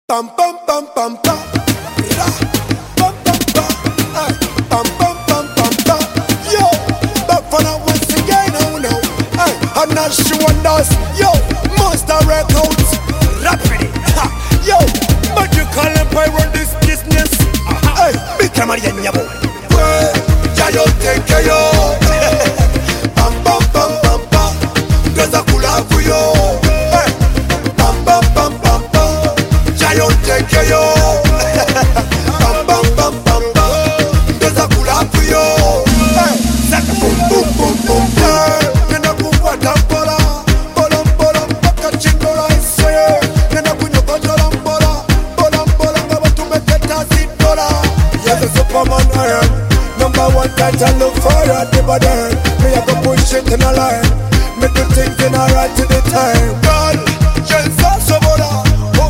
Pam pam pam pam pam, ra, pam pam pam, ay, pam pam pam pam pam. Yo, back for now once again, oh no, ay, I'm not sure on us. Yo, Monster Records, rapid, ha, yo, but you call him boy run this business. Ay, big Maria Nyabo, well, ya yo take yo. Pam pam pam pam pam, gaza kula kuyo. Take yo, bam bam bam bam bam, ndeza kula kuyo. Zaka boom boom boom boom, nenda kufuata mbola, mbola mbola mpaka chingola iseye. Nenda kunyokojola mbola, mbola mbola ngaba tumeketa $10. Yes, a Superman I am, #1 title look for ya, never done. Me I go push it in a line, make the things in a right to the time. Girl, jenza sobola.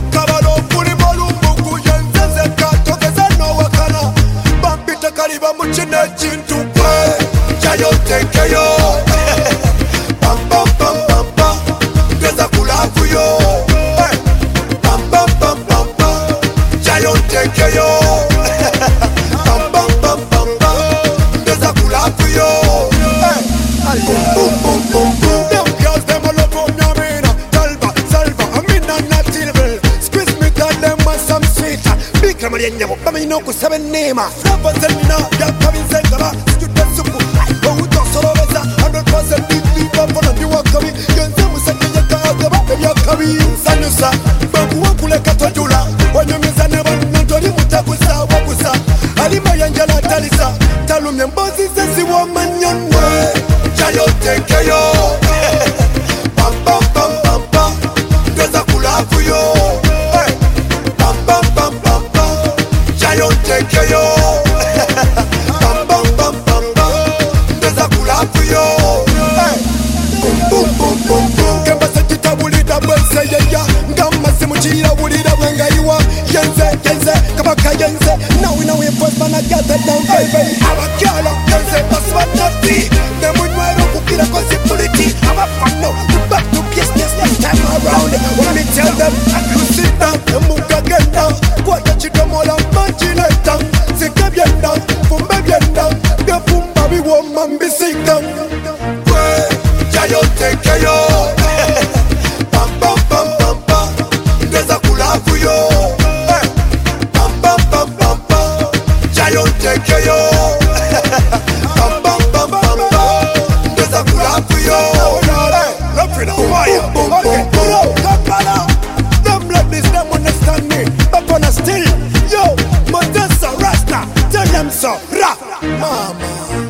Muchina chintu kwe Chayo teke yo Pam pam pam pam pam Ndeza kula kuyo Pam pam pam pam pam Chayo teke yo Pam pam pam pam pam Ndeza kula kuyo Boom boom boom boom boom. Them girls them all up on me mina Salva, salva, amina na tilvel. Squeeze me cause them want some sweeter. Big Maria Nyabo, bama ino kusebe nema. Rapa zelina, ya kabinze kaba. Skute supu, aiko uto solo beza. 100% deeply, bapona diwa kabi. Yenze museke yaka agaba, ya kabi. Sanusa, bangu wakule katwajula. Wanyumiza neba, nantori mutakusa, wakusa. Alima yanjala talisa. Talumye mbozi sesi wa manyonwe. Chayo teke yo. Pam pam pam pam pam. Ndeza kula kuyo. Pam pam pam pam pam. Chayo teke yo. Pam pam pam pam pam. Ndeza kula kuyo. Boom boom boom boom boom. Kemba sekita wulida bwese yeya. Ngama simuchira wulida wengayiwa. Yenze yenze kabaka yenze. Now we know we first man I got that down baby. Abakala yenze paswa nati. Kukira possibility. I'm a fan now. We back to business next time around. When me tell them, you sit down and move again down. What that you don't want to imagine it down. Sika bien down, fumba bien down. The fumba be woman be sick down. Well, Chayo teke yo. Pam pam pam pam pam. Ndeza kula kuyo. Pam pam pam pam pam. Chayo teke yo. Pam pam pam pam pam. Them like this, them understand me. But when I still, yo, Montesa Rasta, tell them so. Mama.